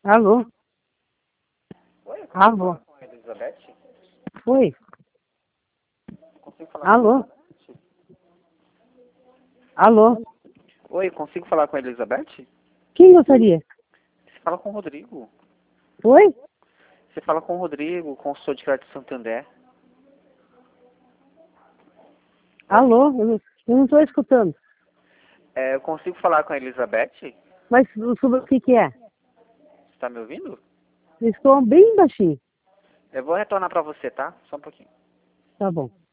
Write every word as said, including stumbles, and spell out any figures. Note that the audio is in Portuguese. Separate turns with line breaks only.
Alô?
Oi, consigo
Alô?
falar com a Elizabeth?
Oi?
Consigo falar
Alô?
com a Elizabeth?
Alô?
Oi, consigo falar com a Elizabeth?
Quem gostaria?
Você fala com o Rodrigo.
Oi?
Você fala com o Rodrigo, consultor de crédito Santander.
Alô? Eu não, eu não estou escutando.
É, eu consigo falar com a Elizabeth?
Mas sobre o que que é?
Você tá me ouvindo?
Eu estou bem baixinho.
Eu vou retornar pra você, tá? Só um pouquinho.
Tá bom.